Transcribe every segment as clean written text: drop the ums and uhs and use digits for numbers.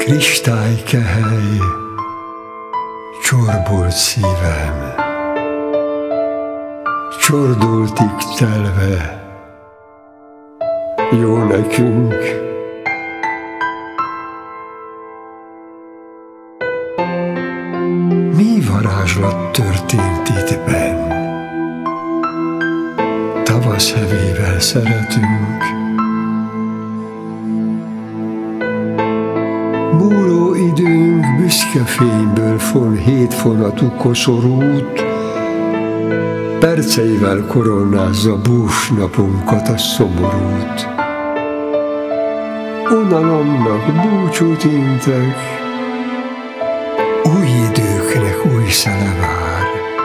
Kristálykehely, csorbult szívem, csordultig telve, jó nekünk. Mi varázslat történt itt benn? Tavasz hevével szeretünk. Múló időnk büszke fényből von hétfonatú koszorút, perceivel koronázza bús napunkat a szomorút. Unalomnak búcsút intek, új időknek új szele vár.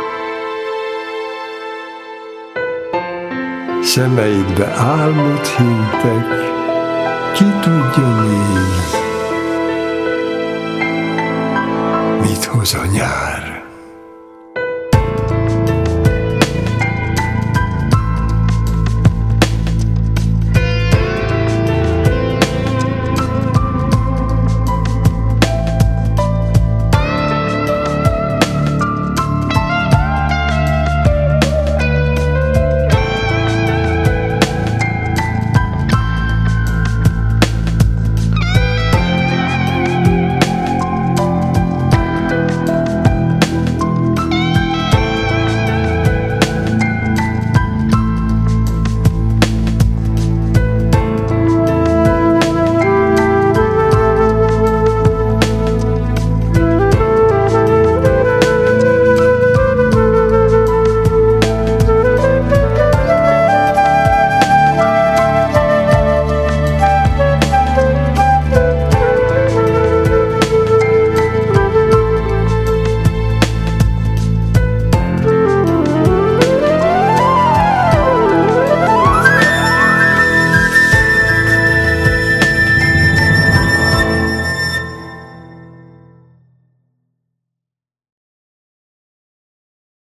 Szemeidbe álmot hintek, ki tudja még, mit hoz a nyár.